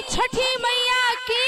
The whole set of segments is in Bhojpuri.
छठी मैया की।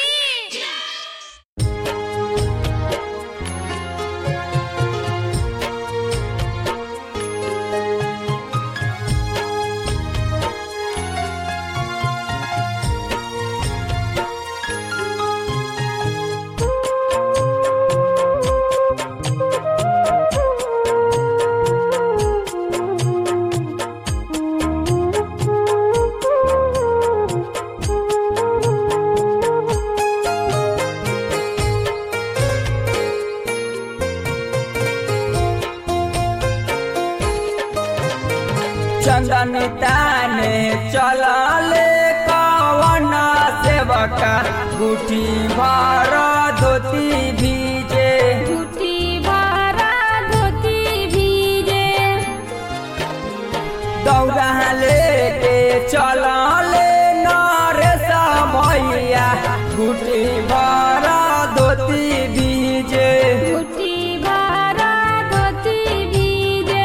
चंदन ताने चलले कवन सेवका गुठी भर धोती भीजे गुठी भरा धोती भीजे दौड़ा लेके चलले नरेश भैया गुठी भर धोती भीजे गुठी भरा धोती भीजे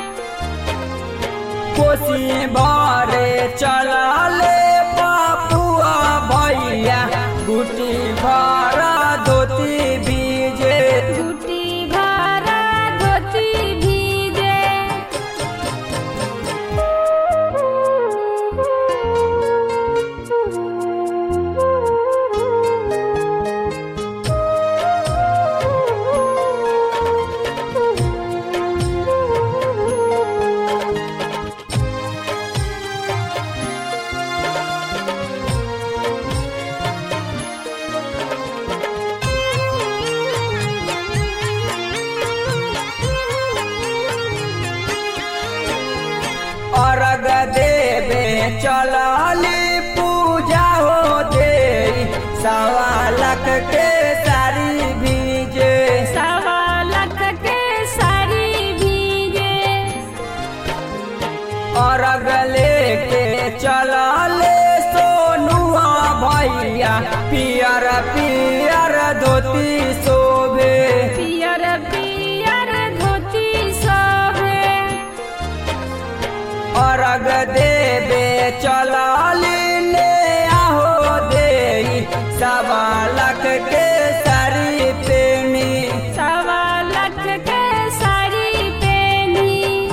कोसी भरे चलले पपुआ भैया गुटी भरा धोती भीजे गुठी भरा धोती भीजे अर्घ देवे चलली पूजा हो दे सवा लाख के सारी भीजे सवा लाख के साड़ी भीजे अर्घ लेके चलले सोनुआ भैया पियर पियर धोती शोभे पियर पियर धोती सोभे अर्घ देवे चलली ले आहो दे सवा लाख के सारी पेनी सवा लाख के साड़ी पहनी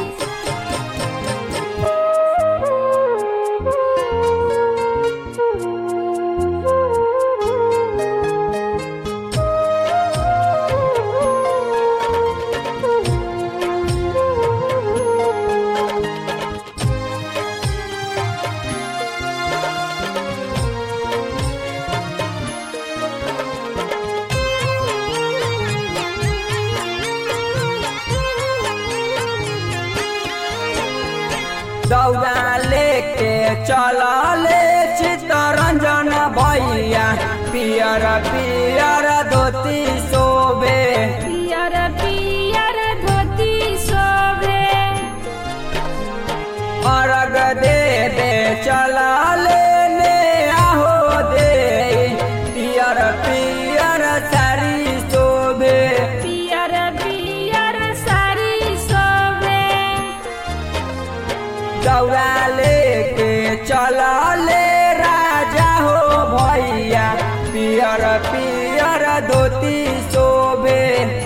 दौड़ा लेके चलले चित्तरंजन भैया पियर पियर धोती शोभे पियर पियर धोती सोभे अर्घ देवे चलले ने आहो दे पियर पियर सारी शोभे पियर पियर साड़ी सोभे दौड़ा लेके चलले राजा हो भैया पियर पियर धोती शोभे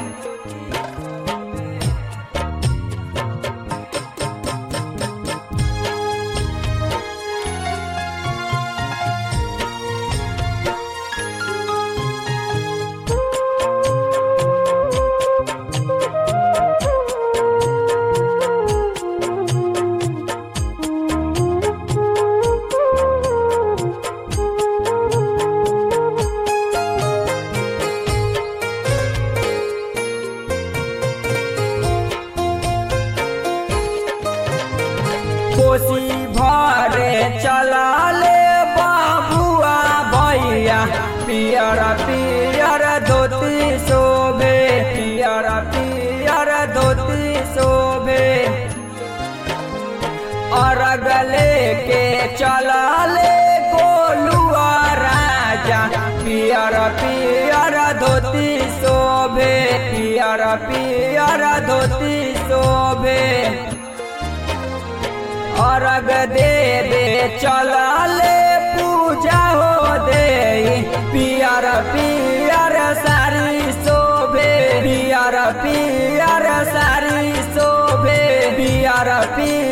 कोसी भरे चलले बाबुआ भैया पियर पियर धोती शोभे पियर पियर धोती शोभे अर्घ लेके चलले गोलुआ राजा पियर पियर धोती शोभे पियर पियर धोती शोभे अर्घ देवे चलले पूजा हो पियर पियर साड़ी शोभे पियर पियर